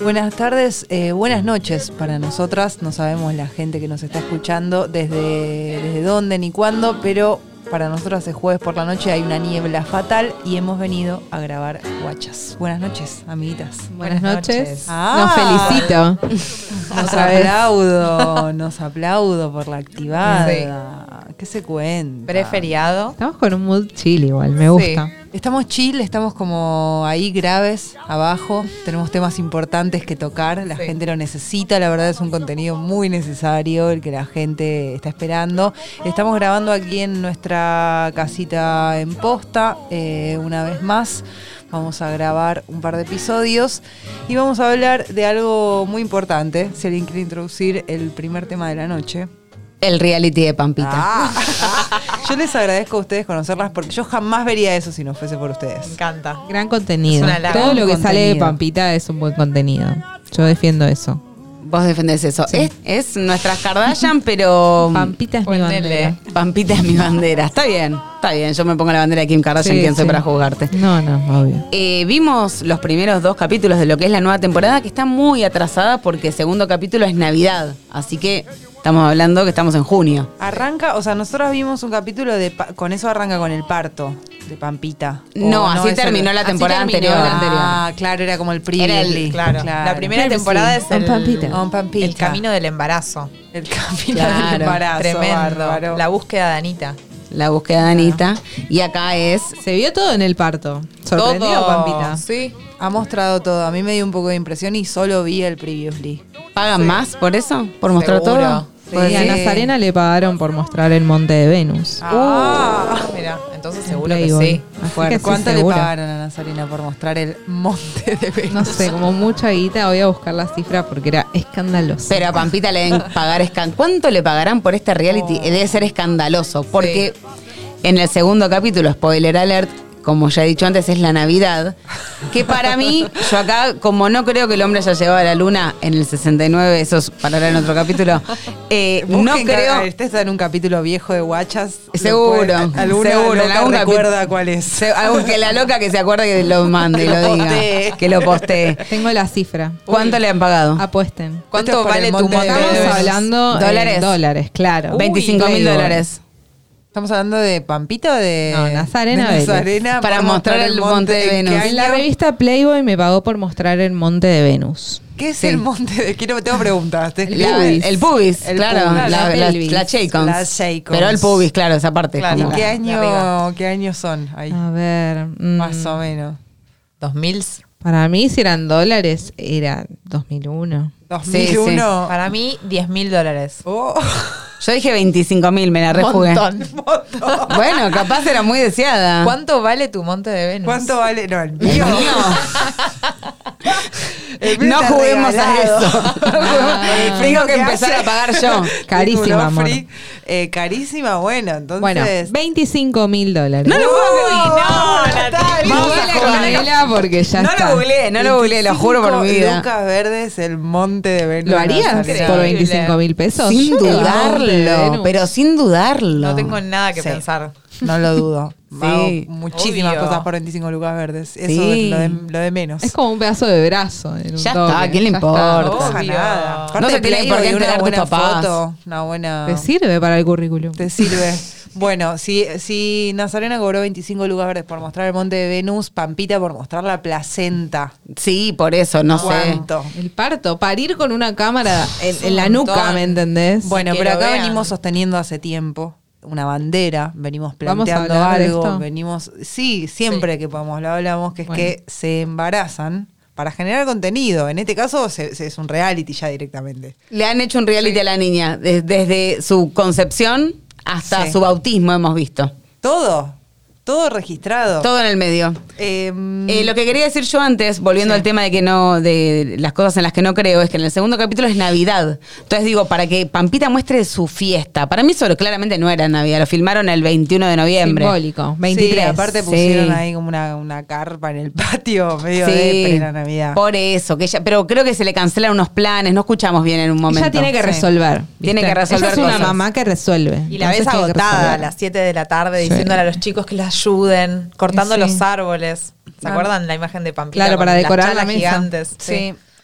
Buenas tardes, buenas noches para nosotras. No sabemos la gente que nos está escuchando desde dónde ni cuándo, pero para nosotras es jueves por la noche, hay una niebla fatal y hemos venido a grabar Guachas. Buenas noches, amiguitas. Buenas noches. Nos felicito. Nos aplaudo por la activada. Sí. ¿Qué se cuenta? Preferiado. Estamos con un mood chill igual, me gusta. Sí. Estamos chill, estamos como ahí graves, abajo. Tenemos temas importantes que tocar, la gente lo necesita, la verdad es un contenido muy necesario, el que la gente está esperando. Estamos grabando aquí en nuestra casita en Posta, una vez más. Vamos a grabar un par de episodios y vamos a hablar de algo muy importante. Si alguien quiere introducir el primer tema de la noche. El reality de Pampita. Yo les agradezco a ustedes conocerlas porque yo jamás vería eso si no fuese por ustedes. Me encanta. Gran contenido. Todo lo que contenido. sale de Pampita es un buen contenido. Yo defiendo eso. Vos defendés eso. Sí. Es nuestras Kardashian, pero... Pampita es mi bandera. Pampita es mi bandera. Está bien. Yo me pongo la bandera de Kim Kardashian, ¿quién soy para juzgarte? No, obvio. Vimos los primeros 2 capítulos de lo que es la nueva temporada, que está muy atrasada porque el segundo capítulo es Navidad. Así que estamos hablando que estamos en junio. Arranca, o sea, nosotros vimos un capítulo con eso arranca con el parto de Pampita. No, así terminó la temporada anterior. Ah, claro, era como el previously. Claro. La primera temporada es Pampita. el camino del embarazo. El camino del embarazo. Tremendo. Bárbaro. La búsqueda de Anita. La búsqueda de Anita. Y acá es... Se vio todo en el parto. ¿Sorprendió Todo. Pampita? Sí. Ha mostrado todo. A mí me dio un poco de impresión y solo vi el previously. ¿Pagan más por eso? ¿Por mostrar Seguro. todo? Sí, a Nazarena le pagaron por mostrar el monte de Venus. Mira, entonces seguro Playboy. que sí. Así que ¿Cuánto sí, le seguro. pagaron a Nazarena por mostrar el monte de Venus? No sé, como mucha guita. Voy a buscar la cifra porque era escandaloso. Pero a Pampita le deben pagar ¿Cuánto le pagarán por este reality? Debe ser escandaloso. Porque en el segundo capítulo, spoiler alert, como ya he dicho antes, es la Navidad. Que para mí, yo acá, como no creo que el hombre haya llegado a la luna en el 69, eso es para hablar en otro capítulo, no creo... Este está en un capítulo viejo de Guachas. Seguro, Alguna seguro. loca En algún recuerda cuál es. Algo que la loca que se acuerde que lo mande y lo diga. Que lo postee. Tengo la cifra. ¿Cuánto le han pagado? Apuesten. ¿Cuánto Esto es por vale el tu monte de monte de Venus. Estamos Venus? hablando ¿Dólares? dólares, claro. 25.000 dólares. ¿Estamos hablando de Pampita o de...? No, Nazarena de Vélez. Nazarena Para por mostrar el monte de ¿En qué Venus. año? La revista Playboy me pagó por mostrar el monte de Venus. ¿Qué es el monte de...? Tengo preguntas. El pubis, El claro. pubis. La pelvis. Shakons. La Shakons. Pero el pubis, claro, esa parte. Claro. como- ¿Qué arriba. años son ahí? A ver. Más o menos. 2000. Para mí, si eran dólares, era 2001. 2001. Para mí, $10.000. Oh. Yo dije 25.000, me la rejugué. Montón. Bueno, capaz era muy deseada. ¿Cuánto vale tu monte de Venus? ¿Cuánto vale? No, el ¿El mío. mío? El mío No está juguemos regalado. a eso. Tengo que empezar a pagar yo. Carísima, amor. Carísima, bueno, entonces... Bueno, $25.000. No lo puedo Vamos a jugarla porque ya No está. lo googleé, lo juro por mi vida. Lucas Verdes, el monte de Venus. ¿Lo harías Nazarena. por Increíble. $25.000? Sin Yo el monte de dudarlo, Venus. pero sin dudarlo. No tengo nada que Sí. pensar. No lo dudo. Sí. Hago muchísimas Obvio. cosas por 25 lucas verdes. Eso Sí. es lo de menos. Es como un pedazo de brazo. En un Ya toque. está, ¿a quién le Ya importa? está. No pasa Obvio. nada. No Aparte se tiene Playboy, por qué enterar una tus buena papás. foto, una buena... Te sirve para el currículum. Te sirve. Bueno, si Nazarena cobró 25 lucas verdes por mostrar el monte de Venus, Pampita por mostrar la placenta. Sí, por eso, no sé. ¿Cuánto? El parto, parir con una cámara en la un nuca, montón. ¿me entendés? Bueno, Que pero lo acá vean. venimos sosteniendo hace tiempo una bandera, venimos ¿Vamos a planteando hablar de algo, esto? venimos... Sí, siempre que podamos lo hablamos, que es Bueno. que se embarazan para generar contenido. En este caso es un reality ya directamente. Le han hecho un reality a la niña, desde su concepción hasta Sí. su bautismo hemos visto. Todo registrado. Todo en el medio. Lo que quería decir yo antes, volviendo Sí. al tema de las cosas en las que no creo, es que en el segundo capítulo es Navidad. Entonces digo, para que Pampita muestre su fiesta. Para mí eso claramente no era Navidad, lo filmaron el 21 de noviembre. Simbólico. 23. Sí, aparte pusieron ahí como una carpa en el patio, medio de la Navidad. Por eso, pero creo que se le cancelan unos planes, no escuchamos bien en un momento. Ella tiene que Sí. resolver. Tiene ¿viste? que resolver Ella es una cosas. mamá que resuelve. Y la ves Entonces tiene que agotada a resolver. las 7 de la tarde diciéndole a los chicos que la ayuden, cortando Sí. los árboles. ¿Se Ah. acuerdan la imagen de Pampita? Claro, con para las decorar la chalas mesa. gigantes. Sí.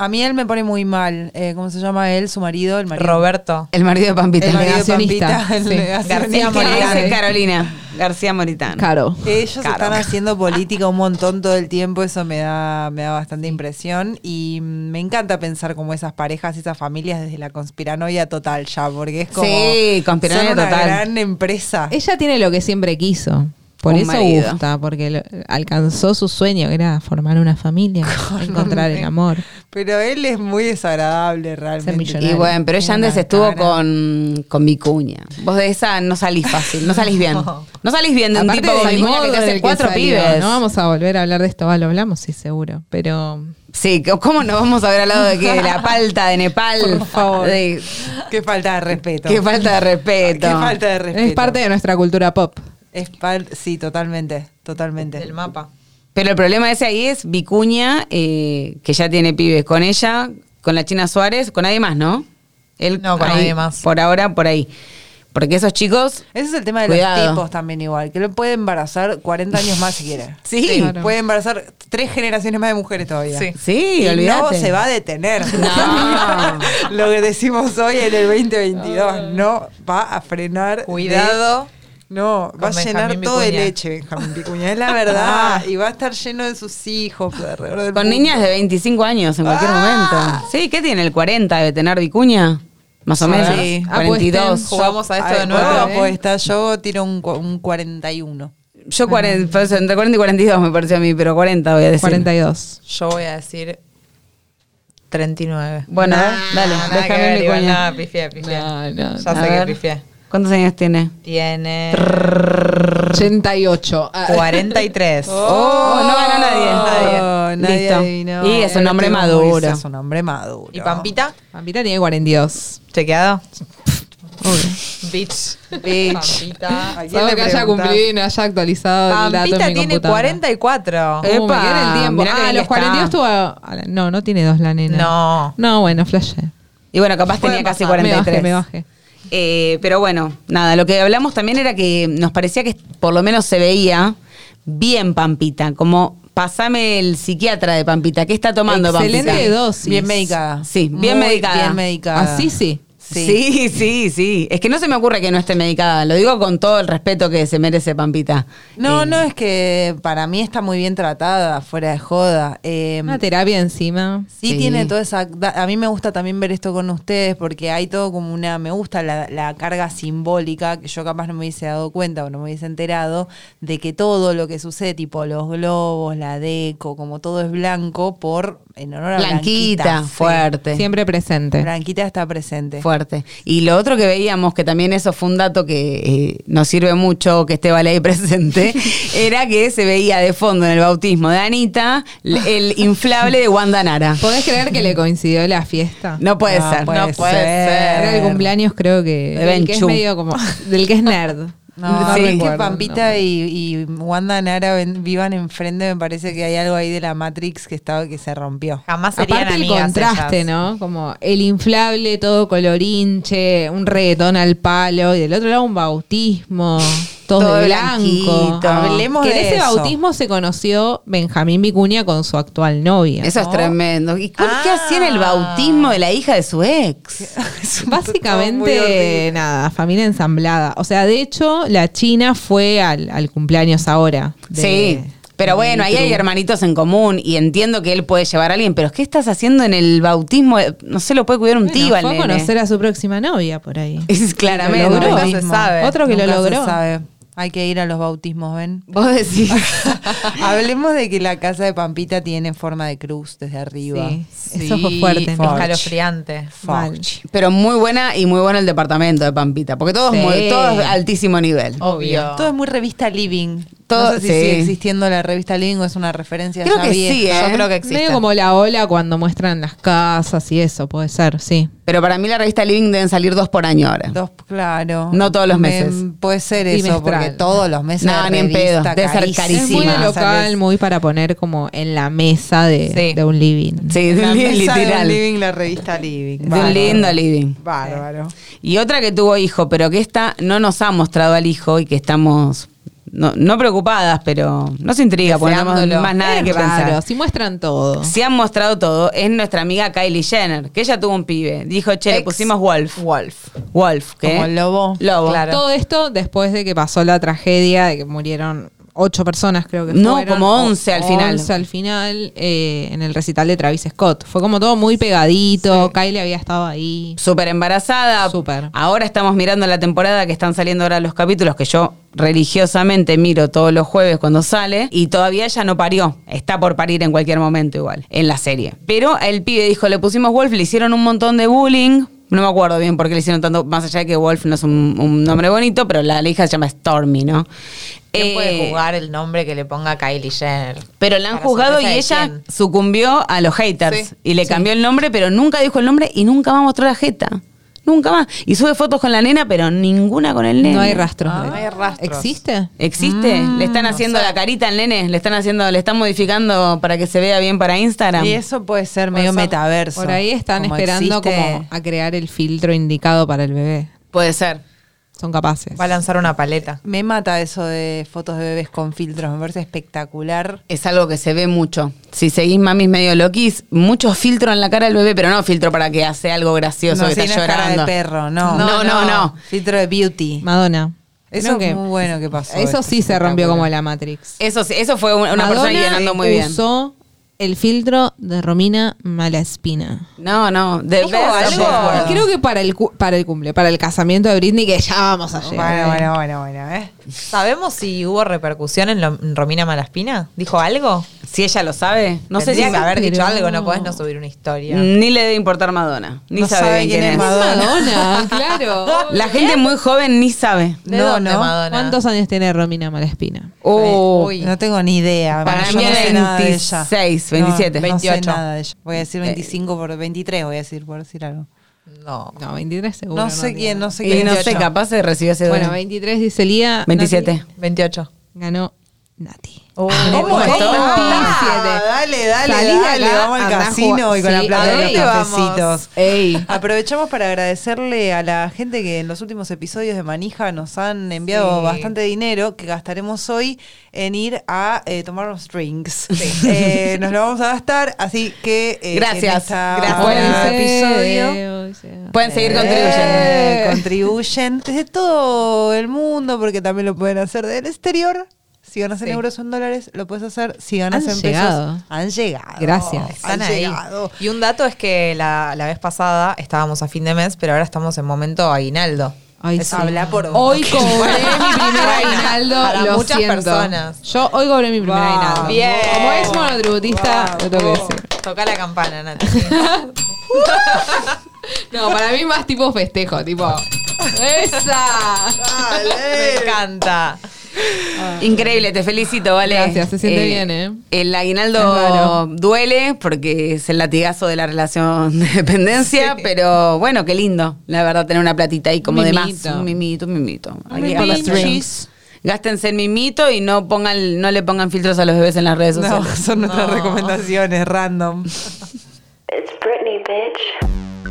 A mí él me pone muy mal. ¿Cómo se llama él? Su marido, el marido. Roberto. El marido de Pampita. El marido de negacionista, Pampita, el sí. negacionista. García ¿Qué le Moritano. dice Carolina? García Moritano. Caro. Ellos Claro. están haciendo política un montón todo el tiempo, eso me da bastante impresión y me encanta pensar como esas parejas, esas familias desde la conspiranoia total ya, porque es como Sí, conspiranoia son una total. gran empresa. Ella tiene lo que siempre quiso. Por Un eso marido. gusta, porque alcanzó su sueño, que era formar una familia, encontrar el amor. Pero él es muy desagradable realmente. millonario. Y bueno, pero ella Tiene antes una estuvo cara. con Vicuña. Vos de esa no salís fácil, no salís bien. No salís bien de un Aparte tipo como del Vicuña modo que te en el hace que 4 salió. pibes. No vamos a volver a hablar de esto, lo hablamos, sí, seguro. Pero Sí, ¿cómo no vamos a haber hablado de qué? De la palta de Nepal. Por favor. De- Qué falta de respeto. qué falta de respeto. Qué falta de respeto. es parte de nuestra cultura pop. Sí, totalmente. Del mapa. Pero el problema ese ahí es Vicuña, que ya tiene pibes con ella, con la China Suárez, con nadie más, ¿no? Él No, con ahí, nadie más. Por ahora, por ahí. Porque esos chicos... Ese es el tema de Cuidado. los tipos también igual, que lo puede embarazar 40 años más si quiere. Sí. Claro. Puede embarazar 3 generaciones más de mujeres todavía. Sí. Sí, Y no olvídate. se va a detener. No. Lo que decimos hoy en el 2022, no va a frenar. Cuidado. No, va a con llenar Benjamín todo de Vicuña. leche, Benjamín Vicuña. Es la verdad. Y va a estar lleno de sus hijos alrededor del Con mundo. niñas de 25 años en cualquier momento. Sí, ¿qué tiene? ¿El 40 debe tener Vicuña? Más o Sí. menos. Apuesten. 42. Jugamos a esto de nuevo. Bueno, pues está, yo tiro un 41. Yo 40, pues, entre 40 y 42 me pareció a mí, pero 40 voy a decir. 42. Yo voy a decir 39. Bueno, a ver, dale, Nada que déjame ver, mi igual, cuña. nada, pifié. No, Ya A sé ver. que pifié. ¿Cuántos años tiene? Tiene 88. 43. Oh, no ganó nadie. Nadie Listo. adivinó. Y es un hombre Estuvo muy- maduro. Es un hombre maduro. ¿Y Pampita? Pampita tiene 42. ¿Chequeado? Obvio. Bitch. Bitch. Pampita. ¿A quién Salvo le que haya preguntás? cumplido y no haya actualizado el dato Pampita en mi tiene computadora. 44. Eh. Me queda el tiempo. Mirá que Ah, bien los que 42 está. estuvo... No, no tiene 2 la nena. No. No, bueno, flashé. Y bueno, capaz Puede tenía casi pasar. 43. Me bajé. Pero bueno, nada, lo que hablamos también era que nos parecía que por lo menos se veía bien Pampita, como pasame el psiquiatra de Pampita, ¿qué está tomando Excelente Pampita? dosis. Bien medicada. Sí, bien Muy medicada. Bien medicada. Así sí. Sí, sí, sí. Es que no se me ocurre que no esté medicada. Lo digo con todo el respeto que se merece Pampita. No, no, es que para mí está muy bien tratada, fuera de joda. Una terapia encima. Sí, Sí. tiene toda esa... A mí me gusta también ver esto con ustedes porque hay todo como una... Me gusta la carga simbólica, que yo capaz no me hubiese dado cuenta o no me hubiese enterado, de que todo lo que sucede, tipo los globos, la deco, como todo es blanco en honor a Blanquita, Blanquita. Sí. fuerte. Siempre presente. Blanquita está presente. Fuerte. Y lo otro que veíamos, que también eso fue un dato que nos sirve mucho que esté Vale ahí presente, era que se veía de fondo en el bautismo de Anita el inflable de Wanda Nara. ¿Podés creer que le coincidió la fiesta? No puede No ser. puede no puede ser. ser. Era el cumpleaños, creo que. De Del que es Benchu. medio como. Del que es nerd. No, Sí. es que recuerdo, Pampita no. y Wanda Nara vivan enfrente, me parece que hay algo ahí de la Matrix que se rompió. Jamás serían Aparte el amigas contraste, ellas. ¿no? Como el inflable, todo colorinche, un reggaetón al palo, y del otro lado un bautismo, todo Todo de blanquito. blanco. Hablemos que en de ese eso. bautismo se conoció Benjamín Vicuña con su actual novia. Eso es ¿no? tremendo. ¿Y qué hacía en el bautismo de la hija de su ex? Es un todo muy Básicamente, horrible. nada, familia ensamblada. O sea, de hecho, la China fue al cumpleaños ahora. Sí. Pero bueno, ahí hay hermanitos en común y entiendo que él puede llevar a alguien, pero ¿qué estás haciendo en el bautismo? No se lo puede cuidar un tío al Fue a nene. conocer a su próxima novia por ahí. Es claramente. Lo logró. Nunca se sabe. Otro que Nunca lo se logró. sabe. Hay que ir a los bautismos, ¿ven? Vos decís. Hablemos de que la casa de Pampita tiene forma de cruz desde arriba. Sí, eso fue fuerte, ¿no? Escalofriante. Mal. Pero muy buena y muy bueno el departamento de Pampita, porque todo, Sí. todo es altísimo nivel. Obvio. Todo es muy revista Living. Todo- no sé si sí. sigue existiendo la revista Living o es una referencia Creo ya que vieja. sí, ¿eh? Yo creo que existe. Medio como la ola cuando muestran las casas y eso, puede ser, sí. Pero para mí la revista Living deben salir 2 por año ahora. Claro. No todos los meses. Puede ser eso, Trimestral. porque todos los meses. No, de ni en revista pedo. Debe ser Es carísima. muy de Sí, local, muy para poner como en la mesa Sí. de un living. Sí, de La un mesa de un literal. Living, la revista Living. De un lindo living. Bárbaro. Y otra que tuvo hijo, pero que esta no nos ha mostrado al hijo y que estamos no preocupadas, pero no se intriga, porque no tenemos Deseándolo. más nada Es que raro, pensar. si muestran todo. Si han mostrado todo, es nuestra amiga Kylie Jenner, que ella tuvo un pibe. Dijo, che, le Ex pusimos Wolf. Wolf. ¿qué? Como el lobo. Lobo. Claro. Todo esto después de que pasó la tragedia de que murieron 8 personas, creo que No, fueron. como 11 al final. 11 al final, en el recital de Travis Scott. Fue como todo muy pegadito. Kylie había estado ahí. Súper embarazada. Súper. Ahora estamos mirando la temporada que están saliendo ahora los capítulos que yo religiosamente miro todos los jueves cuando sale y todavía ella no parió. Está por parir en cualquier momento igual, en la serie. Pero el pibe dijo, le pusimos Wolf, le hicieron un montón de bullying. No me acuerdo bien por qué le hicieron tanto, más allá de que Wolf no es un nombre bonito, pero la hija se llama Stormy, ¿no? ¿Quién puede jugar el nombre que le ponga Kylie Jenner? Pero la han Para juzgado y sorpresa de ella quién. sucumbió a los haters Sí. y le cambió el nombre, pero nunca dijo el nombre y nunca más mostró la jeta. Nunca más. Y sube fotos con la nena, pero ninguna con el nene. No hay rastros. Ah, de- no hay rastros. ¿Existe? ¿Existe? Le están haciendo la carita al nene, le están modificando para que se vea bien para Instagram. Y eso puede ser medio metaverso. Por ahí están Como esperando existe- como a crear el filtro indicado para el bebé. Puede ser. Son capaces. Va a lanzar una paleta. Me mata eso de fotos de bebés con filtros, me parece espectacular. Es algo que se ve mucho. Si seguís mamis medio loquis, mucho filtro en la cara del bebé, pero no filtro para que hace algo gracioso, No, que sí, está no es cara llorando. de perro, no. No. Filtro de beauty. Madonna. Eso Creo es muy bueno que pasó. Eso esto sí es se rompió espectacular. como la Matrix. Eso sí, eso fue una persona Madonna llenando muy bien. usó el filtro de Romina Malaspina. No, de ¿Dijo algo? Creo que para el cumple, para el casamiento de Britney, que ya vamos a llegar. Bueno. ¿Sabemos si hubo repercusión en Romina Malaspina? ¿Dijo algo? Si ella lo sabe, no sé si Tendría que haber pero dicho algo, no. no podés no subir una historia. ni le debe importar Madonna, ni No sabe sabe bien quién quién es es. Madonna. Madonna, claro. La gente muy joven ni sabe. ¿De No, dónde, no. Madonna? ¿Cuántos años tiene Romina Malaspina? Uy. No tengo ni idea. Para yo mí no sé es nada de ella. 26, 27. No, no sé 28. nada de ella. Voy a decir 25 por 23, voy a decir por decir algo. No. No, 23 seguro. No sé quién, no sé Y quién. no sé, 28. capaz se recibió ese Bueno, don. 23 dice Lía. 27. Nati 28. ganó Nati. ¿Cómo es? Dale, Salí de acá, vamos al andá a casino jugar. y con la Sí, plata de ahí los vamos. cafecitos. Ey. Aprovechamos para agradecerle a la gente que en los últimos episodios de Manija nos han enviado Sí. bastante dinero que gastaremos hoy en ir a tomar unos drinks. Nos lo vamos a gastar, así que Gracias. en esta Gracias. buena Pueden episodio Pueden seguir contribuyendo. contribuyen desde todo el mundo, porque también lo pueden hacer del exterior. Si ganas en Sí. euros o en dólares, lo puedes hacer. Si ganas Han en llegado. pesos, han llegado. Gracias. Están Han ahí. llegado. Y un dato es que la vez pasada estábamos a fin de mes, pero ahora estamos en momento aguinaldo. Ay, Eso sí. habla por vos. Hoy cobré mi primer Bueno, aguinaldo. para lo muchas siento. personas. Yo hoy cobré mi primer Vamos. aguinaldo. Bien. Como ex monotributista, lo tengo que decir. Toca la campana, Nati. No, para mí más tipo festejo, tipo. ¡Esa! Me encanta. Increíble, te felicito, Vale. Gracias, se siente bien, ¿eh? El Es aguinaldo raro. duele porque es el latigazo de la relación de dependencia, pero bueno, qué lindo, la verdad, tener una platita ahí como de más. Mimito. Un mimito. Hay que mimito. gastarse. Drinks. Gástense el mimito y no le pongan filtros a los bebés en las redes No, sociales. son nuestras No. recomendaciones random. It's Britney, bitch.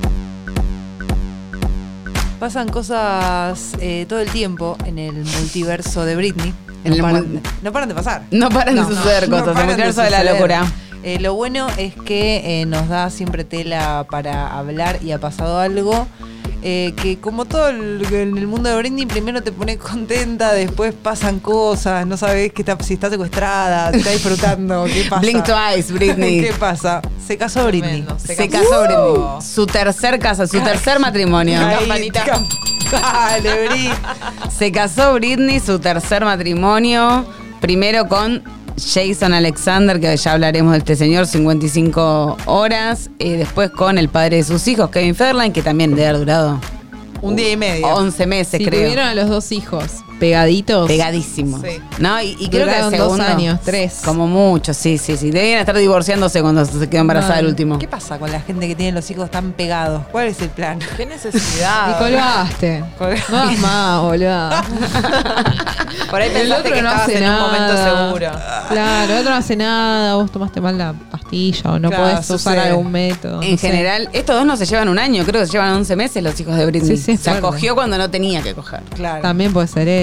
Pasan cosas todo el tiempo en el multiverso de Britney. En el No paran de pasar. No paran de suceder no cosas, el paran multiverso de la suceder. locura. Lo bueno es que nos da siempre tela para hablar y ha pasado algo que como todo en el mundo de Britney, primero te pone contenta, después pasan cosas, no sabes si está secuestrada, si está disfrutando, qué pasa. Blink twice, Britney. ¿Qué pasa? Se casó Britney. Tremendo. Se casó Britney. Su tercer matrimonio. Ahí, Campanita. Dale, Britney. Se casó Britney, su tercer matrimonio, primero con Jason Alexander, que ya hablaremos de este señor, 55 horas, después con el padre de sus hijos, Kevin Federline, que también debe haber durado Un día y medio. 11 meses, Si creo. tuvieron a los dos hijos pegaditos. Pegadísimos. Sí. ¿No? Y creo que el Duraron segundo, 2 años, 3. Como mucho, sí. Debían estar divorciándose cuando se quedó embarazada el último. ¿Qué pasa con la gente que tiene los hijos tan pegados? ¿Cuál es el plan? ¿Qué necesidad? Y colgaste. No das más, boludo. Por ahí El pensaste otro que no estabas hace en un momento nada. seguro. Claro, el otro no hace nada, vos tomaste mal la pastilla o no Claro, podés usar sucede. algún método. En no sé. general, estos dos no se llevan un año, creo que se llevan 11 meses los hijos de Britney. Sí, sí, se fuerte. acogió cuando no tenía que coger. Claro. También puede ser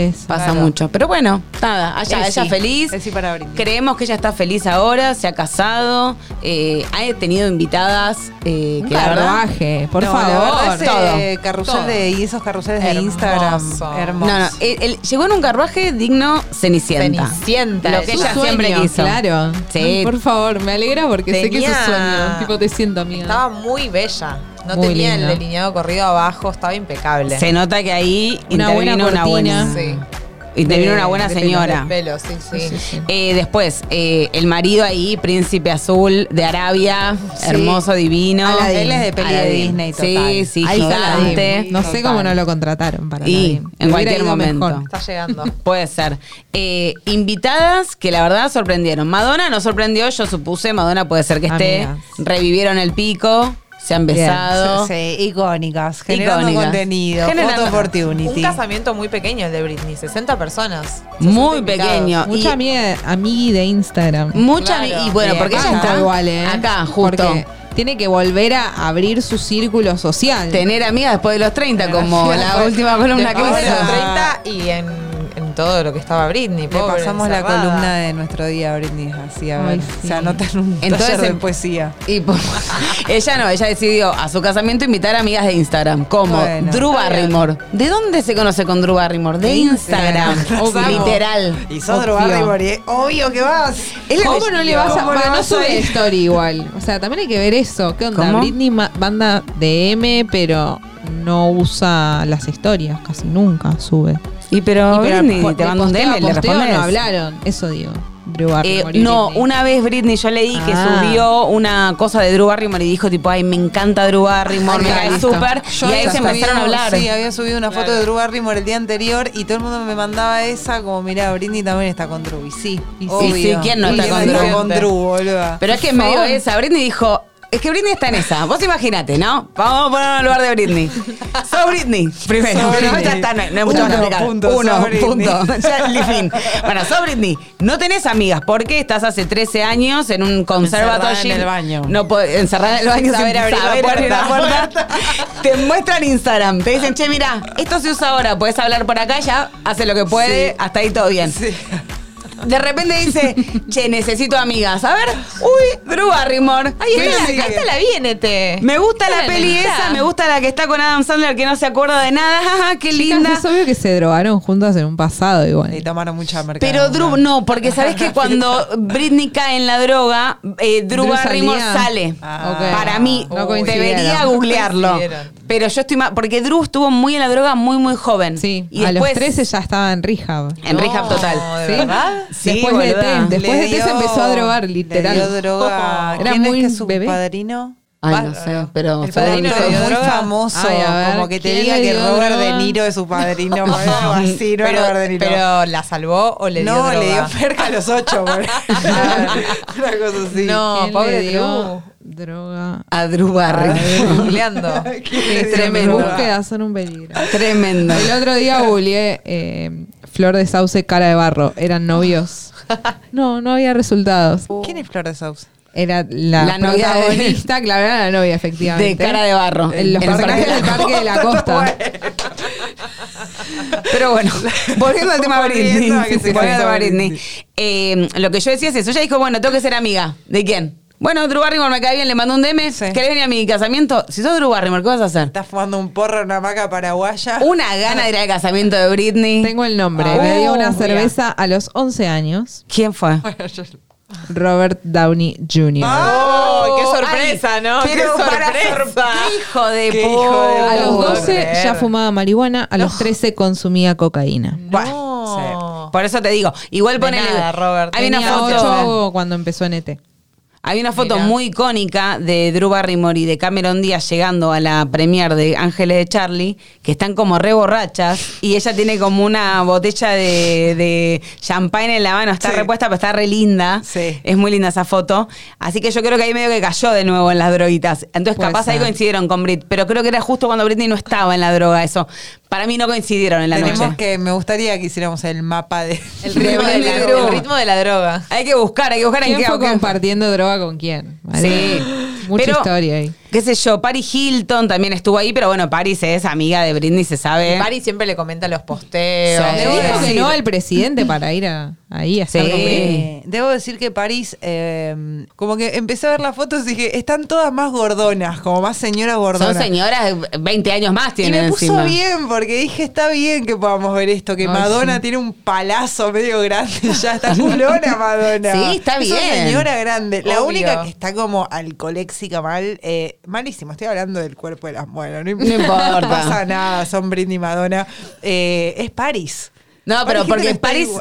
eso. Pasa mucho. Pero bueno, nada, ella Sí, feliz. sí para Britney. Creemos que ella está feliz ahora, se ha casado, ha tenido invitadas que Un la verdad... carruaje, por No, favor. la verdad, ese todo. carrusel Todo. y esos carruseles de Hermoso. Instagram. Hermoso. No, él llegó en un carruaje digno Cenicienta. Cenicienta. Lo que Su ella sueño, siempre quiso. Claro. Sí. Ay, por favor, me alegra porque sé que es su Tenía- sueño. Tipo, te siento, amiga. Estaba muy bella. No Muy tenía linda. el delineado corrido abajo, estaba impecable. Se nota que ahí Una buena intervino una cortina. buena... Sí. Intervino una buena De señora. pelo, sí, sí. Después, el marido ahí, príncipe azul de Arabia, Sí. hermoso, divino. Aladdin. Él es de peli de Aladdin. Disney, Sí, total. sí, Ay, gigante. Aladdin. No sé Total. cómo no lo contrataron para Y Aladdin. en Hubiera cualquier ido momento. mejor. Está llegando. Puede ser. Invitadas que la verdad sorprendieron. Madonna no sorprendió, yo supuse, Madonna puede ser que esté. Amigas. Revivieron el pico, se han Bien. besado. Sí, icónicas, generando Icónicas. contenido, Generando- photo opportunity. Un casamiento muy pequeño el de Britney, 60 personas. 60 Muy invitados. pequeño. Mucha amigui de Instagram. Mucha Claro. y bueno, Bien. porque ella Banco está igual, ¿eh? acá, justo. Porque tiene que volver a abrir su círculo social. Tener amigas después de los 30, como la última columna que Después de los hizo. 30 y en todo lo que estaba Britney. Le pobre, pasamos la encerrada. columna de nuestro día, Britney, así a ver. Ay, sí. Se anota en un Entonces, taller de en- poesía. Y ella decidió a su casamiento invitar a amigas de Instagram, como Bueno, Drew está bien. Barrymore. ¿De dónde se conoce con Drew Barrymore? De Instagram. Obvio. Literal. Y sos Obvio. Drew Barrymore, obvio que vas. ¿Cómo no le vas a.? ¿Cómo Bueno, no no vas a sube ir? story igual. O sea, también hay que ver eso. ¿Qué onda? ¿Cómo? Britney banda de M, pero no usa las historias, casi nunca sube. Y pero, Britney, po- te de manda un posteo a DM, le posteo respondes. no hablaron, eso digo. Drew Barrymore y No, Britney. una vez Britney, yo leí que Ah. subió una cosa de Drew Barrymore y dijo tipo, ay, me encanta Drew Barrymore, me Ah, cae listo. súper. Yo Y ahí había se empezaron a hablar. Sí, había subido una foto de Drew Barrymore el día anterior y todo el mundo me mandaba esa como, mirá, Britney también está con Drew. Y sí, sí, sí, ¿quién no está con Drew? con Drew, boluda? Pero es que Por medio favor. esa, Britney dijo, es que Britney está en esa. Vos imagínate, ¿no? Vamos a poner en el lugar de Britney. Sos Britney. Primero. Sos No, Britney. ya está, no hay mucho más que Uno, explicar. punto, Uno, sos Britney. punto. Ya, el fin. Bueno, sos Britney. No tenés amigas porque estás hace 13 años en un conservatorio. Encerrada en el baño. No podés, encerrada en el baño sin saber abrir la puerta. Te muestran Instagram. Te dicen, che, mira, esto se usa ahora. Podés hablar por acá, ya hace lo que puede. Sí. Hasta ahí todo bien. Sí. De repente dice, che, necesito amigas. A ver, uy, Drew Barrymore. Ahí ¿Qué está, sigue? acá está la VNT. Me gusta la Está peli linda. esa, me gusta la que está con Adam Sandler que no se acuerda de nada. Jaja, qué Chicas, linda. es obvio que se drogaron juntas en un pasado igual. Y tomaron mucha mercado. Pero Drew no, porque sabés que cuando Britney cae en la droga, Drew Drew Barrymore salía. sale. Ah, Ok. Para mí, No coincidieron. debería googlearlo. Coincidieron. Pero yo estoy mal, porque Drew estuvo muy en la droga muy, muy joven. Sí, Y a después, los 13 ya estaba en rehab. en rehab total. ¿De verdad? Sí, después de boluda. T, después Le de T se empezó a drogar, literal. Le dio droga. Era ¿Quién muy es que es su bebé. padrino? Ay, no Bárbaro. sé, pero... El fue padrino dentro. le dio muy droga? famoso, Ay, a ver, como que te ¿quién diga le que dio Robert droga? De Niro es su padrino, o algo así, no es Robert De Niro. Pero ¿la salvó o le dio no, droga? le dio perca a los 8, una cosa así. No, ¿Quién pobre le dio Drew. droga? A Drew Barrymore. Googleando. Mis tremendo. búsquedas son un peligro. Tremendo. El otro día googleé Flor de Sauce, cara de barro. ¿Eran novios? No, no había resultados. ¿Quién es Flor de Sauce? Era la, La novia de- protagonista, claro, era la novia, efectivamente. De cara de barro. En los En el parques Parque de del la Parque de la Costa. Pero bueno, volviendo al tema Britney. Volviendo a que se Volviendo casó a Britney. Lo que yo decía es eso. Ella dijo, bueno, tengo que ser amiga. ¿De quién? Bueno, Drew Barrymore me cae bien, le mandó un DM. Sí. ¿Querés venir a mi casamiento? Si sos Drew Barrymore, ¿qué vas a hacer? Estás fumando un porro en una hamaca paraguaya. Una gana de ir al casamiento de Britney. Tengo el nombre. Ah, Me dio una mira. cerveza a los 11 años. ¿Quién fue? Robert Downey Jr. ¡Oh, qué sorpresa, ¿no? Pero ¡Qué para sorpresa! ¡Qué hijo de ¡Qué hijo de puta! A los puedo 12 creer. ya fumaba marihuana, a los 13 consumía cocaína. No. Por eso te digo, igual De ponele. nada, Robert. Hay una Tenía foto. 8 cuando empezó en ET. Hay una foto Mira. muy icónica de Drew Barrymore y de Cameron Díaz llegando a la premiere de Ángeles de Charlie, que están como re borrachas y ella tiene como una botella de champagne en la mano, está Sí. repuesta, pero está re linda. Sí. Es muy linda esa foto. Así que yo creo que ahí medio que cayó de nuevo en las droguitas. Entonces Puede capaz ahí ser. coincidieron con Brit, pero creo que era justo cuando Britney no estaba en la droga, eso. Para mí no coincidieron en la Tenemos noche. que, me gustaría que hiciéramos el mapa de... El ritmo de Britney la, Drew. el ritmo de la droga. Hay que buscar en ¿Quién qué... fue compartiendo droga con quién? Sí. Mucha Pero historia ahí. qué sé yo, Paris Hilton también estuvo ahí, pero bueno, Paris es amiga de Britney, se sabe. Paris siempre le comenta los posteos. Sí. Le dijo que Sí. no al presidente para ir ahí a estar Sí. con Britney. Debo decir que Paris, como que empecé a ver las fotos y dije, están todas más gordonas, como más señoras gordonas. Son señoras, 20 años más Y tienen me puso encima. bien, porque dije, está bien que podamos ver esto, que Ay, Madonna sí. tiene un palazo medio grande, ya está culona Madonna. Sí, está Es bien. una señora grande. La Obvio. única que está como alcoléxica mal, malísimo, estoy hablando del cuerpo de las mujeres, no importa. no pasa nada, son Britney y Madonna. Es Paris. No, pero Paris porque Hilton está Paris igual-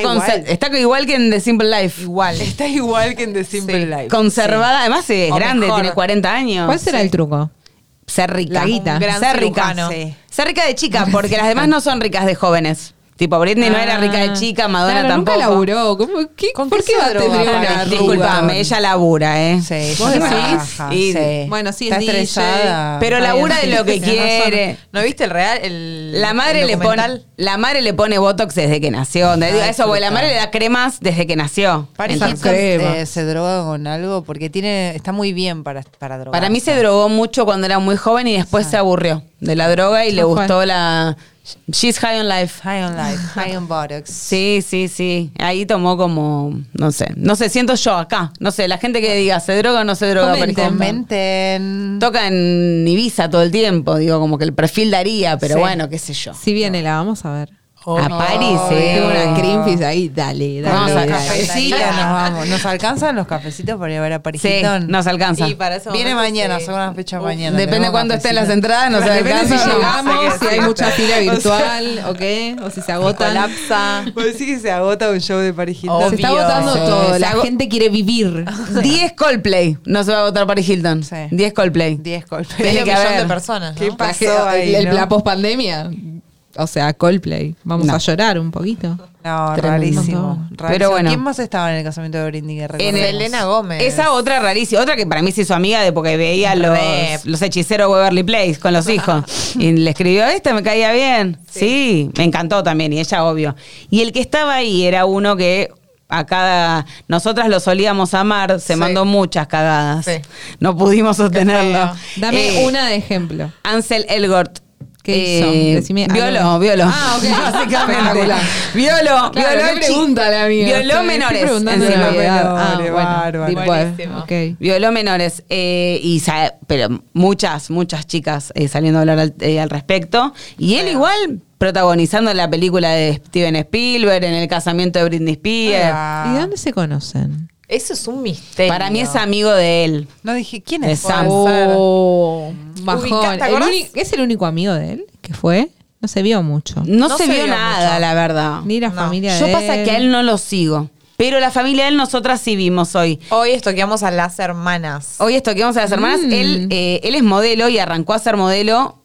está igual que en The Simple Life. Igual. Está igual que en The Simple Sí. Life. Conservada, además es O grande, mejor. tiene 40 años. ¿Cuál será el truco? Ser rica. La guita. Un gran Ser rica. cirujano. Sí. Ser rica de chica, porque las demás no son ricas de jóvenes. Tipo, Britney no era rica de chica, Madonna Claro, tampoco. nunca laburó. ¿Con ¿Por qué qué va a se droga tener una Paris? arruga? Disculpame, ella labura, ¿eh? Sí, ¿Vos ya decís? trabaja, Y- sí. Bueno, sí, Está es DJ. estresada. Pero Está labura de bien, lo que tenés razón. quiere. ¿No viste el real? El, La madre el le pone, documental? la madre le pone botox desde que nació. Te digo Ay, eso, porque la fruta. madre le da cremas desde que nació. Paris Entonces, Hilton, crema. se droga con algo porque está muy bien para drogar. para mí se drogó mucho cuando era muy joven y después se aburrió de la droga y le Ya fue. gustó la She's High on Life. High on life, high on buttocks. Sí, sí, sí. Ahí tomó como, no sé, siento yo acá. No sé, la gente que diga, ¿se droga o no se droga? Comenten, Paris Hilton? Comenten. Toca en Ibiza todo el tiempo, digo, como que el perfil daría, pero Sí. bueno, qué sé yo. Si viene, la vamos a ver. A Paris, Tengo una no. Greenpeace ahí, dale, Vamos dale. a dale. Cafecito nos vamos. ¿Nos alcanzan los cafecitos para ir a ver a Paris Sí, Hilton? nos alcanza. Y para ese Viene momento mañana, sí. son una fecha mañana. Depende tenemos cuándo estén las cafecitos. entradas, nos Depende alcanza. si o no. llegamos, si hay mucha fila Sí. virtual o qué, o si se agotan. Colapsa. ¿Vos decís que se agota un show de Paris Hilton? Obvio. Se está agotando Sí. todo, Se la gente quiere vivir. 10 Coldplay. No se va a votar Paris Hilton. Sí. 10 Coldplay. 10 golpes. Tiene Medio que millón haber. de personas, ¿Qué ¿no? pasó ahí, no? La pospandemia. O sea, Coldplay. Vamos No. a llorar un poquito. No, Tremendo. rarísimo. Pero bueno. ¿Quién más estaba en el casamiento de Britney? Que En recordemos? Selena Gómez. Esa otra rarísima, otra que para mí se hizo amiga de porque veía los hechiceros Waverly Place con los hijos. Y le escribió, esta me caía bien. Sí, me encantó también, y ella obvio. Y el que estaba ahí era uno que nosotras lo solíamos amar, se Sí. mandó muchas cagadas. Sí. No pudimos sostenerlo. Dame una de ejemplo. Ansel Elgort. ¿Qué hizo? Decime violó. Ah, ok. Básicamente. Espectacular. Violó. Claro, violó ¿qué pregunta la amiga? Violó Estoy menores. preguntando encima. la edad. Menores, bárbaro. Deep Buenísimo. web. Ok. Violó menores. Pero muchas chicas saliendo a hablar al respecto. Y él igual protagonizando la película de Steven Spielberg, en el casamiento de Britney Spears. Ah. ¿Y de dónde se conocen? Eso es un misterio. Para mí es amigo de él. No dije, ¿quién De es? Sam. Oh, bajón. ¿Te acordás? ¿Es el único amigo de él que fue? No se vio mucho. No, No se se vio vio nada, mucho. la verdad. Ni la No. familia Yo de pasa que a él no lo sigo. Pero la familia de él, nosotras sí vimos hoy. Hoy estoqueamos a las hermanas. Hoy estoqueamos a las hermanas. Él es modelo y arrancó a ser modelo.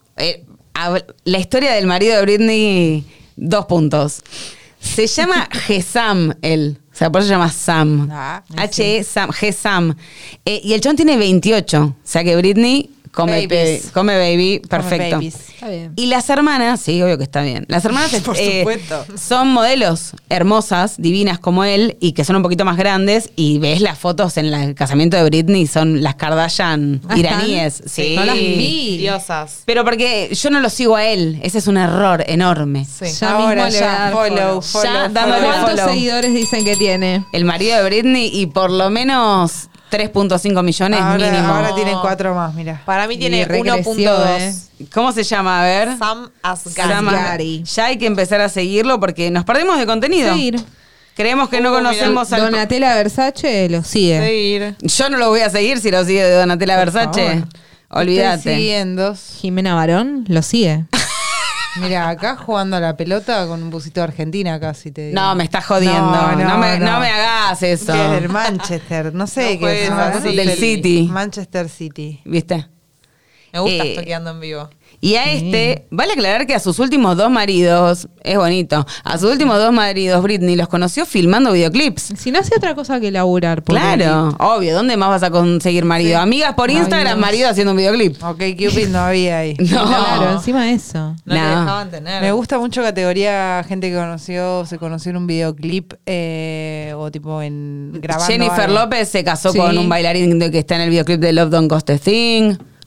La historia del marido de Britney, 2 puntos. Se llama G-Sam, él. O sea, por eso se llama Sam. Ah, H-E-Sam, G-Sam. Y el chon tiene 28. O sea que Britney come Babies. come baby, perfecto. babies. Está bien. Y las hermanas, sí, obvio que está bien. Las hermanas Por supuesto. son modelos hermosas, divinas como él, y que son un poquito más grandes. Y ves las fotos en el casamiento de Britney, son las Kardashian Ah, iraníes. ¿están? Sí. No las vi. Diosas. Pero porque yo no lo sigo a él. Ese es un error enorme. Sí. Ya Ahora mismo le voy a ya, dar follow, follow. Ya, dándole ¿Cuántos follow. seguidores dicen que tiene? El marido de Britney y por lo menos 3.5 millones mínimo. Ahora tienen 4 más, mira. Para mí tiene Y recreció, 1.2. ¿Cómo se llama? A ver. Sam Asghari. Sam Asghari. Ya hay que empezar a seguirlo porque nos perdemos de contenido. Seguir. Creemos que no conocemos al... Donatella Versace lo sigue. Seguir. Yo no lo voy a seguir si lo sigue de Donatella Versace. favor. Olvídate. Estoy siguiendo. Jimena Barón lo sigue. Mira, acá jugando a la pelota con un busito de Argentina casi te digo. No, me estás jodiendo. No me hagas eso. Que es del Manchester, no sé No qué es. juegues ¿no? así. Del City. Manchester City. ¿Viste? Me gusta Eh, toqueando en vivo. Y a vale aclarar que a sus últimos 2 maridos, es bonito, a sus últimos 2 maridos, Britney los conoció filmando videoclips. Si no hace otra cosa que laburar. por Claro, obvio, ¿dónde más vas a conseguir marido? Amigas por Instagram, marido haciendo un videoclip. Ok, Cupid no había ahí. No. Claro, encima de eso. No, le No. dejaban tener. Me gusta mucho categoría gente que se conoció en un videoclip o tipo en grabando Jennifer algo. López se casó Sí. con un bailarín que está en el videoclip de Love Don't Cost a Thing.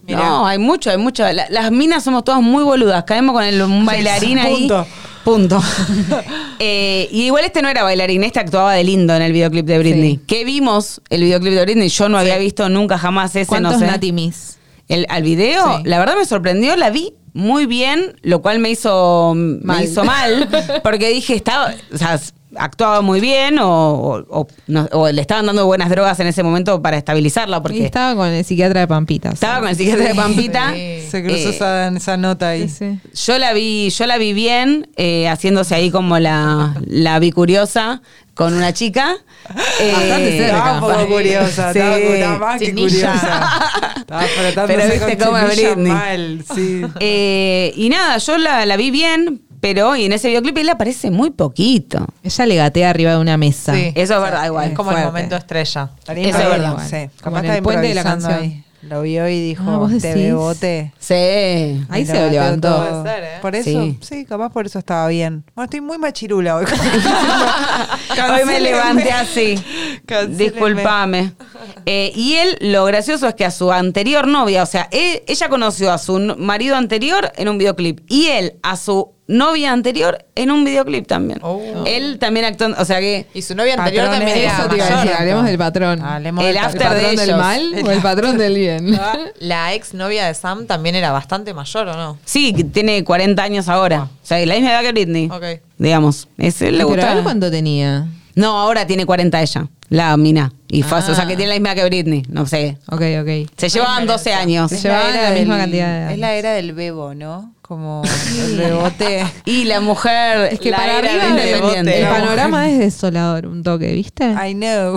Mirá. No, hay mucho. Las minas somos todas muy boludas. Caemos con un bailarín ahí. Punto. Y igual este no era bailarín, este actuaba de lindo en el videoclip de Britney. Sí. ¿Qué vimos? El videoclip de Britney. Yo no había visto nunca jamás ese, ¿Cuántos no sé. Natimis? ¿Al video? Sí. La verdad me sorprendió, la vi muy bien, lo cual me hizo mal, porque dije, actuaba muy bien o le estaban dando buenas drogas en ese momento para estabilizarla, Y porque estaba con el psiquiatra de Pampita. estaba con el psiquiatra de Pampita. Sí. Se cruzó esa nota ahí. Sí. Yo la vi bien, haciéndose ahí como la bicuriosa con una chica. Bastante cerca. Estaba un poco curiosa, Sí. estaba más que Chinilla. curiosa. Estaba frotándose Pero viste con cómo es chinilla Britney. mal, sí. Y nada, yo la vi bien, pero y en ese videoclip él aparece muy poquito. Ella le gatea arriba de una mesa. Sí. Eso es verdad, igual. Es como fuerte. el momento estrella. Estaría Eso es improvisando, verdad. sí. Como Capaz en estaba el puente de la improvisando canción. ahí. Lo vio y dijo, Ah, ¿vos te decís? bebote. Sí. Ahí Y se lo bateó levantó. todo. Puede ser, ¿eh? Por eso, Sí. sí, capaz por eso estaba bien. Bueno, estoy muy machirula hoy. Hoy me levanté así. Cancélenme. Disculpame. Y él, lo gracioso es que a su anterior novia, o sea, ella conoció a su marido anterior en un videoclip y él a su novia anterior en un videoclip también. Oh. Él también actuó, o sea que Y su novia anterior Patrones, también era Eso te iba a mayor. decir, hablemos del patrón. Hablemos El del after ¿El de patrón del ellos. mal o el patrón del bien? La ex novia de Sam también era bastante mayor, ¿o no? sí, que tiene 40 años ahora. O sea, la misma edad que Britney. Ok. Digamos. Le Pero gusta. él cuánto tenía. No, ahora tiene 40 ella, la mina. Y fue, o sea, que tiene la misma que Britney. No sé. Ok. Se llevaban 12 años. Se llevaban la misma cantidad de Es la años. era del bebo, ¿no? Como el bebote. Y la mujer. Es que la para era arriba de independiente. el La panorama es desolador, un toque, ¿viste? I know.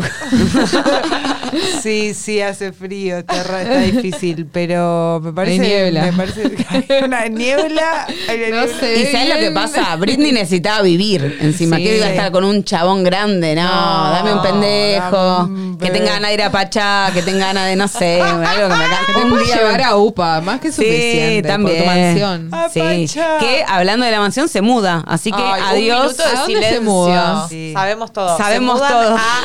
Sí, hace frío, está difícil, pero me parece. niebla. Me parece que hay una niebla. Hay una No niebla. sé. ¿Y sabes lo que bien. pasa? Britney necesitaba vivir encima. Sí. Que iba a estar con un chabón grande. No, No, dame un pendejo. dame un Que bebé. tenga ganas de ir a Pachá, que tenga ganas de, no sé, algo que me Que te cante. puedes llevar a UPA, más que suficiente. Sí, también. Por tu mansión. Ah, Sí. Pachá. Que hablando de la mansión se muda. Así que Ay, adiós. Un minuto de ¿A dónde se silencio. muda? Sí. Sabemos todo. Sabemos Se mudan todo. a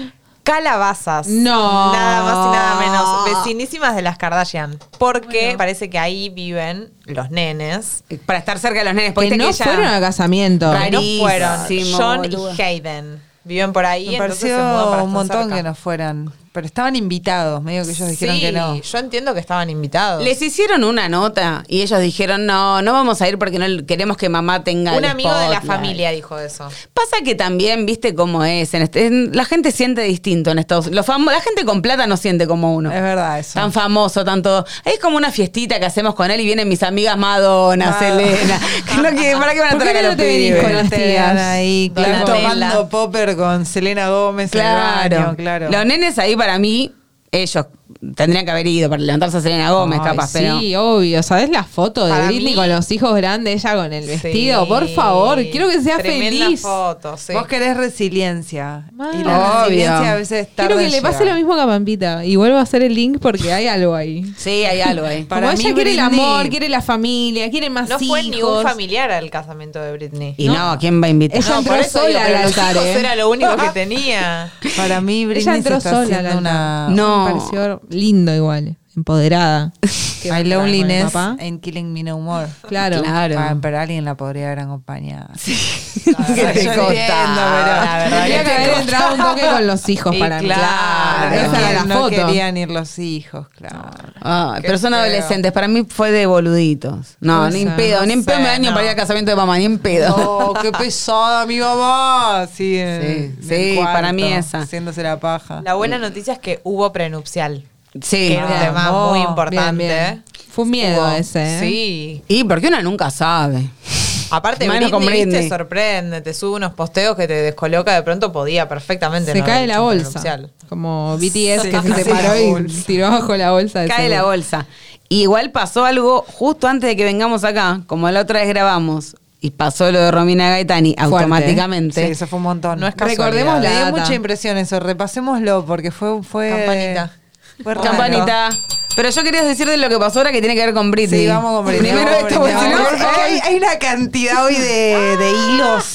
Calabazas. No. Nada más y nada menos. Vecinísimas de las Kardashian. Porque parece que ahí viven los nenes. Para estar cerca de los nenes. Porque Que viste no ella- fueron al casamiento. Raro. No fueron. Rarísimo, John boluda. y Hayden. Viven por ahí. Me entonces pareció se mudan para un estar montón cerca. que no fueran. Pero estaban invitados, medio que ellos dijeron Sí, que no. yo entiendo que estaban invitados. Les hicieron una nota y ellos dijeron, no vamos a ir porque no queremos que mamá tenga Un el amigo de la spotlight". familia dijo eso. Pasa que también, viste cómo es. La gente siente distinto en Estados Unidos. La gente con plata no siente como uno. Es verdad eso. Tan famoso, tanto. Es como una fiestita que hacemos con él y vienen mis amigas Madonna, Selena. ¿Para qué van a ¿Por qué traer a no los te venís pibes? con las Te tías? dan ahí, claro, Donatella. tomando popper con Selena Gómez en el baño, claro. Los nenes ahí para mí, ellos tendrían que haber ido para levantarse a Selena Gómez, Ay, capaz, pero. Sí, obvio. ¿Sabes la foto de Para Britney mí- con los hijos grandes, ella con el vestido? Sí. Por favor, quiero que sea Tremenda feliz. foto, sí. Vos querés resiliencia. Mal. Y la Obvio. resiliencia a veces tarda Quiero que en le pase llegar. lo mismo que a Pampita. Y vuelvo a hacer el link porque hay algo ahí. Sí, hay algo ahí. Para Como mí, ella quiere el Britney- amor, quiere la familia, quiere más No hijos. fue ni un familiar al casamiento de Britney. Y no, ¿quién va a invitar? Ella entró por eso sola digo, al pero los altar, hijos ¿eh? era lo único que tenía. Para mí, Ella Britney se entró está sola al haciendo altar. una... No. Me pareció lindo igual, empoderada. My loneliness papá. and killing me no more. Claro. Claro. Ah, pero alguien la podría haber acompañado. ¿Qué Yo te entiendo, costaba? pero- La verdad Tendría que haber entrado un toque con los hijos Y para mí. claro. Esa era la no foto. querían ir los hijos, claro. Ay, Qué pero son feo. adolescentes. Para mí fue de boluditos. No, Puede ni en ser, pedo. no Ni en pedo sé, me daño no. para ir al casamiento de mamá. Ni en pedo. Oh, qué pesada mi mamá. Sí, Sí, para mí esa. Haciéndose la paja. La buena noticia es que hubo prenupcial. Sí. Que era un Bien. tema Oh, muy bien, importante. bien. Fue un miedo Hubo- ese, ¿eh? Sí. Y porque una nunca sabe. Aparte, Menos con Britney, Britney. te sorprende, te sube unos posteos que te descoloca. De pronto podía perfectamente. Se no cae haber la hecho un bolsa. prenupcial. Como BTS Sí, que se sí, separó la y bolsa. tiró abajo la bolsa. de Cae seguro. la bolsa. Y igual pasó algo justo antes de que vengamos acá. Como la otra vez grabamos. Y pasó lo de Romina Gaetani Fuerte. automáticamente. Sí, eso fue un montón. No es casualidad. Recordemos Me la dio data. mucha impresión eso. Repasémoslo porque fue Campanita. Fue raro. Campanita. Pero yo quería decir de lo que pasó ahora que tiene que ver con Britney. Sí, vamos con Britney. Primero vamos con esto, porque Britney. si no, Porque hay una cantidad hoy de hilos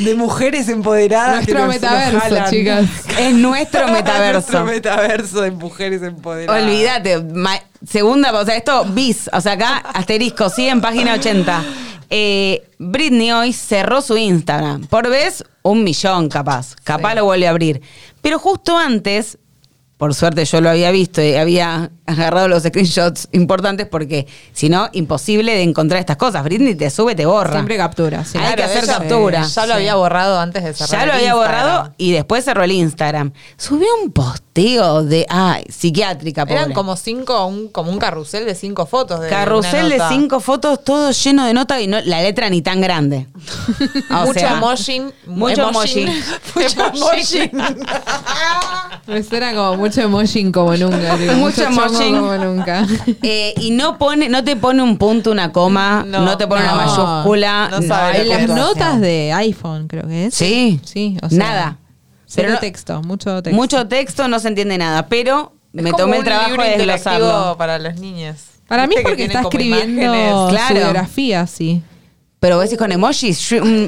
de mujeres empoderadas. Nuestro metaverso, jalan. chicas. Es nuestro metaverso. Nuestro metaverso de mujeres empoderadas. Olvídate. Segunda, o sea, esto bis. O sea, acá, asterisco, sí, en página 80. Britney hoy cerró su Instagram. Por vez, 1 millón capaz. Capaz lo vuelve a abrir. Pero justo antes, por suerte yo lo había visto y había agarrado los screenshots importantes porque si no, imposible de encontrar estas cosas. Britney te sube, te borra. Siempre captura. Sí. Hay que hacer ella, captura. Ya lo había borrado antes de cerrar. Ya lo el había Instagram. borrado y después cerró el Instagram. Subió un posteo de, psiquiátrica, pobre. Eran como 5, como un carrusel de 5 fotos. Carrusel de 5 fotos, todo lleno de notas y no, la letra ni tan grande. O Mucho sea, emoji. Mucho emoji. Mucho emoji. Me suena como mucho emoji como nunca. Digo, Mucho chongo emoji. como nunca. Y no te pone un punto, una coma, no te pone una no. mayúscula. No sabe En la las puntuación. notas de iPhone, creo que es. Sí. Sí, o sea. Nada. Cero Pero no- texto, mucho texto. Mucho texto, no se entiende nada, pero Es me como tomé el un trabajo libro de interactivo desglosarlo. para las niñas. Para mí es Viste que porque tienen está como escribiendo imágenes. Claro. su biografía, sí. Pero vos decís con emojis,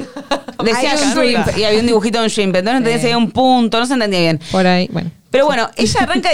decía Ay, shrimp y había un dibujito de un shrimp, entonces no entendía si había un punto, no se entendía bien. Por ahí, bueno. Pero bueno, ella arranca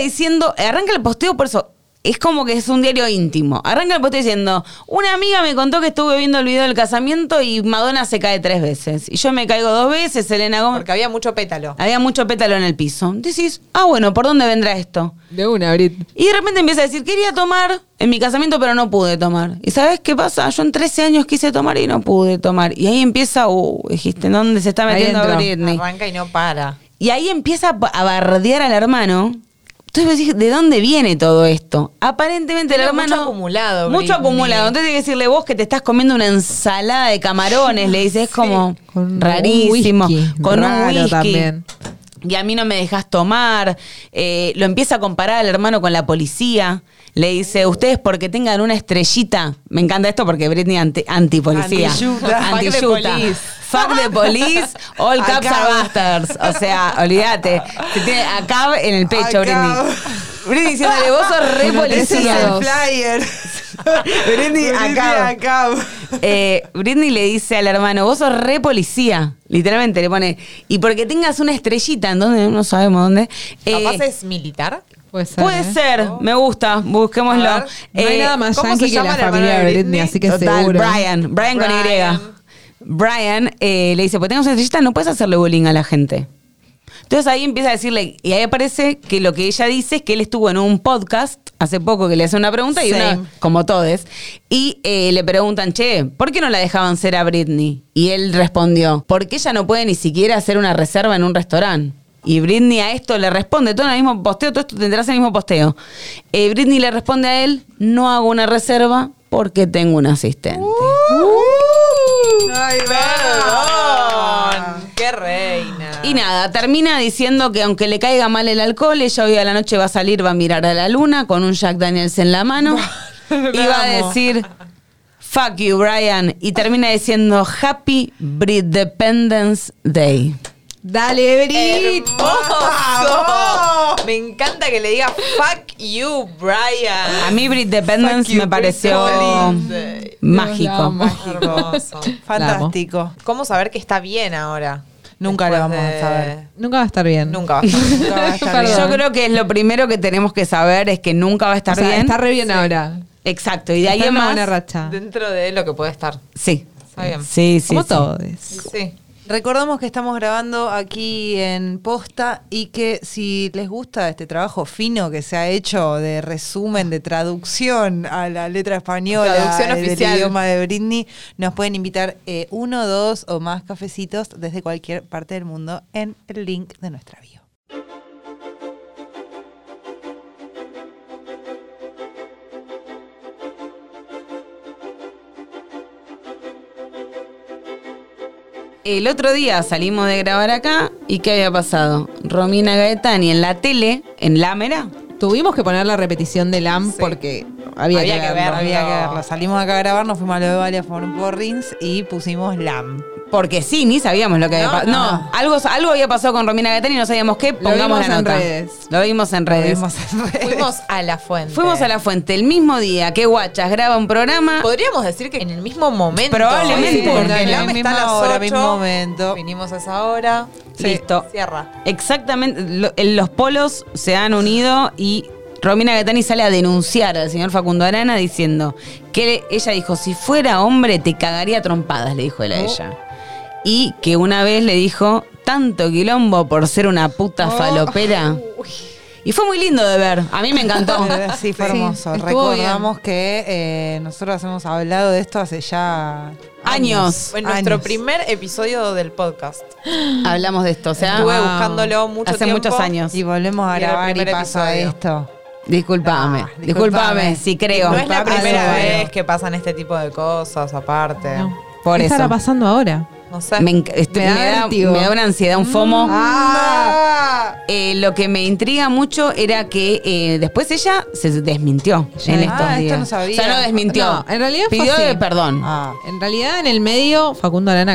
el posteo, por eso, es como que es un diario íntimo. Arranca el posteo diciendo, una amiga me contó que estuve viendo el video del casamiento y Madonna se cae 3 veces. Y yo me caigo 2 veces, Selena Gómez. Porque había mucho pétalo. Había mucho pétalo en el piso. Decís, bueno, ¿por dónde vendrá esto? De una, Brit. Y de repente empieza a decir, quería tomar en mi casamiento, pero no pude tomar. ¿Y sabes qué pasa? Yo en 13 años quise tomar y no pude tomar. Y ahí empieza, dijiste, ¿en dónde se está Ahí metiendo entró. Britney? Arranca y no para. Y ahí empieza a bardear al hermano. Entonces vos decís, ¿de dónde viene todo esto? Aparentemente el Tiene hermano... mucho acumulado, Mucho Britney. acumulado. Entonces hay que decirle vos que te estás comiendo una ensalada de camarones. Le dices, es como Con rarísimo. un whisky. Con un Raro whisky. también. Y a mí no me dejas tomar. Lo empieza a comparar al hermano con la policía. Le dice, ustedes porque tengan una estrellita. Me encanta esto porque Britney anti-policía. Anti-yuta. Fuck the Anti-yuta. police. Fuck the police, all cops are bastards. O sea, olvídate. Se tiene a cab en el pecho, Britney. Britney diciéndole, vos sos re Bueno, Ese es policía. el flyer. Britney acá. Britney le dice al hermano, vos sos re policía. Literalmente le pone, y porque tengas una estrellita, ¿en dónde? No sabemos dónde. ¿Capaz es militar? Puede ser. Puede ¿eh? ser, me gusta, busquémoslo. A ver, No hay nada más ¿cómo yankee se que llama la el hermano familia de de Britney, Britney? así que Total, seguro. Brian con Y. Brian le dice, pues tengas una estrellita, no puedes hacerle bullying a la gente. Entonces ahí empieza a decirle, y ahí aparece que lo que ella dice es que él estuvo en un podcast hace poco que le hace una pregunta y Same. una, como todes, y le preguntan, che, ¿por qué no la dejaban ser a Britney? Y él respondió, porque ella no puede ni siquiera hacer una reserva en un restaurante. Y Britney a esto le responde, todo en el mismo posteo, todo esto tendrás en el mismo posteo. Britney le responde a él, no hago una reserva porque tengo un asistente. Ay, ¡Perdón! ¡Qué reina! Y nada, termina diciendo que aunque le caiga mal el alcohol, ella hoy a la noche va a salir, va a mirar a la luna con un Jack Daniels en la mano y va a decir, fuck you, Brian. Y termina diciendo, Happy Britdependence Day. Dale, Brit. ¡Hermoso! Me encanta que le diga fuck you, Brian. A mí Britdependence Fuck you, me pareció Britney. mágico. Lo amo. Hermoso. fantástico. ¿Cómo saber que está bien ahora? Nunca lo Después vamos a de- saber. Nunca va a estar bien. Nunca va a estar. Nunca va a estar Perdón. bien. Yo creo que es lo primero que tenemos que saber es que nunca va a estar O sea, bien. está re bien ahora. Exacto, y de ahí Está en en una más. buena racha. Dentro de lo que puede estar. Sí. Está bien. Sí, sí. Como sí. todos. Sí. Recordamos que estamos grabando aquí en Posta y que si les gusta este trabajo fino que se ha hecho de resumen, de traducción a la letra española Traducción del oficial. idioma de Britney, nos pueden invitar 1, 2 o más cafecitos desde cualquier parte del mundo en el link de nuestra bio. El otro día salimos de grabar acá y ¿qué había pasado? Romina Gaetani en la tele, en Lámera. Tuvimos que poner la repetición de LAM Sí. porque había que verlo. Había que verlo. Salimos acá a grabar, nos fuimos a lo de Valia a fumar un porrins y pusimos LAM. Porque sí, ni sabíamos lo que había pasado. No, algo había pasado con Romina Gaetani y no sabíamos qué. Pongamos vimos la en nota. redes. Lo vimos en redes. Fuimos a la fuente. Fuimos a la fuente el mismo día que Guachas graba un programa. Podríamos decir que en el mismo momento. Probablemente. Sí, porque En el la AME misma está a las hora, 8, mismo momento. Vinimos a esa hora. Listo. Cierra. Exactamente. Los polos se han unido y Romina Gaetani sale a denunciar al señor Facundo Arana diciendo que ella dijo, si fuera hombre te cagaría a trompadas, le dijo él a ella. Y que una vez le dijo, tanto quilombo por ser una puta falopera. Y fue muy lindo de ver. A mí me encantó. Sí, fue hermoso. estuvo Recordamos que nosotros hemos hablado de esto hace ya Años. Fue nuestro Años. primer episodio del podcast. Hablamos de esto. O sea, Estuve buscándolo mucho hace tiempo. muchos años. Y volvemos a Y era el grabar y primer pasa episodio. esto. Disculpame. Ah, Disculpame, sí creo. No es la Disculpame, primera pero- vez que pasan este tipo de cosas, aparte. No. Por ¿Qué eso. estará pasando ahora? No sé. Me Me da vértigo. me da una ansiedad, un FOMO. Ah. Lo que me intriga mucho era que después ella se desmintió en estos esto días. no sabía. O sea, no desmintió. No, en realidad fue pidió así. perdón. Ah. En realidad, en el medio, Facundo Arana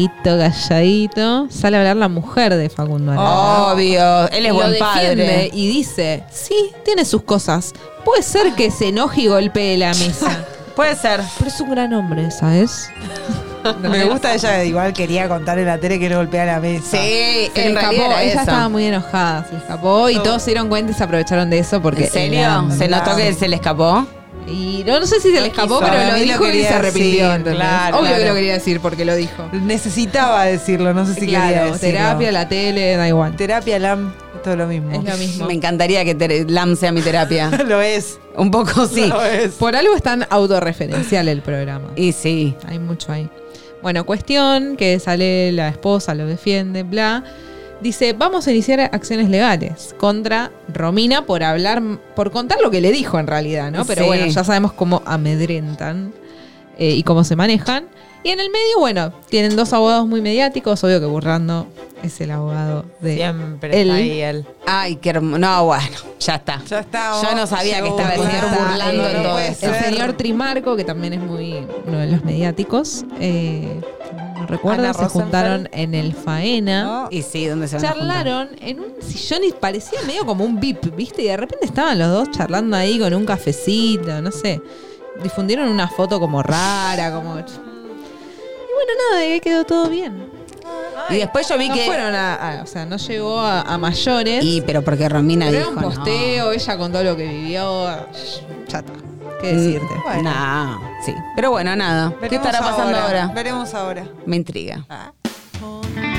calladito, sale a hablar la mujer de Facundo Arana. Obvio, él es Lo buen defiende padre. y dice, sí, tiene sus cosas. Puede ser que se enoje y golpee la mesa. Puede ser. Pero es un gran hombre, ¿sabes? Me gusta ella, igual quería contar en la tele que no golpea la mesa. Sí, Se le en realidad escapó, era ella eso. estaba muy enojada, se le escapó y todos se dieron cuenta y se aprovecharon de eso porque... ¿En serio? ¿Se notó que se le escapó? Y no sé si se le escapó, quiso. pero Para lo mí lo dijo y quería se arrepintió. decir, ¿entendés? claro, Obvio que claro. lo quería decir porque lo dijo. Necesitaba decirlo, no sé si quería Claro, decirlo. terapia, la tele, da igual. Terapia, LAM, todo lo mismo. Es lo mismo. Me encantaría que LAM sea mi terapia. Lo es. Un poco sí. Lo es. Por algo es tan autorreferencial el programa. Y sí. Hay mucho ahí. Bueno, cuestión que sale la esposa, lo defiende, bla. Dice, vamos a iniciar acciones legales contra Romina por contar lo que le dijo en realidad, ¿no? Pero Sí. bueno, ya sabemos cómo amedrentan y cómo se manejan. Y en el medio, bueno, tienen dos abogados muy mediáticos. Obvio que Burlando es el abogado de Siempre él. está ahí él. Ay, qué hermoso. No, bueno, ya está. Ya está. Yo no sabía que llegó estaba el un señor día. Burlando en No todo puede esto. El ser. señor Trimarco, que también es uno de los mediáticos. No recuerdo, Ana se Rosenfeld. juntaron en el Faena. ¿No? Y sí, ¿dónde se van a juntar? Charlaron en un sillón y parecía medio como un VIP, ¿viste? Y de repente estaban los dos charlando ahí con un cafecito, no sé. Difundieron una foto como rara, como... Y bueno, nada, ahí quedó todo bien. Y después yo vi No que... fueron o sea, no llegó a mayores. Pero porque Romina pero era dijo, un posteo, ella contó lo que vivió. Ya está. ¿Qué decirte? Bueno. No, sí. Pero bueno, nada. ¿Qué Veremos estará pasando ahora? Veremos ahora. Me intriga. Ah.